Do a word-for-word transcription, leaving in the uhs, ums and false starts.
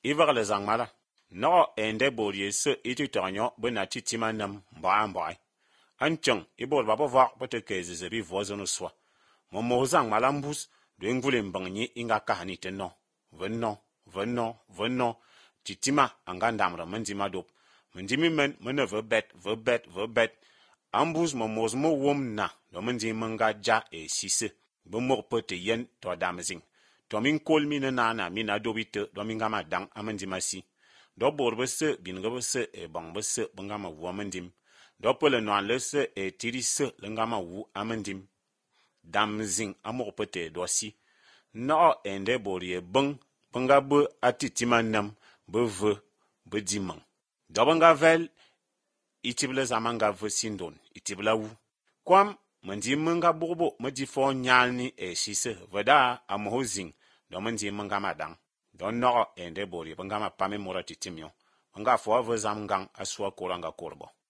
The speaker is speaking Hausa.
Ivar le zang mala. No ende borie se iti tonyo bena titima nam mba mba. Anchang ibor babo vak bote keze zebi vozono swa. Momo zang mala mbus de ngvule mbangni inga kahani teno. Venno, venno, venno. Titima anga ndamra mendima dop. Mendimi men mene verbet, verbet, verbet. Ambus momos mo wom na do mendi menga ja e sise. Bumor pote yen to damzing. To min kol mi na na mi na dobite do minga ma dang amendi masi. Do bor bese binga bese e bang bese benga ma wu amendim. Do pole no lese e tirise lenga ma wu amendim. Damzing amor pote do si. No ende borie beng benga be atitima nam be ve be dimang. Do benga vel itibla zamanga ve sindon itibla wu. Kwam mendi menga bobo medi fo nyalni e sise veda amohozing do mendi menga madang do no ende bori benga ma pame mora titimyo benga fo ve zamgang aswa koranga korbo.